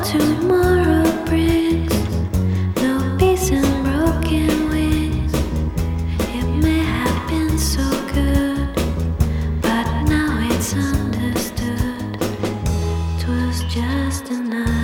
tomorrow brings no peace and broken wings. It may have been so good, but now it's understood. 'Twas just another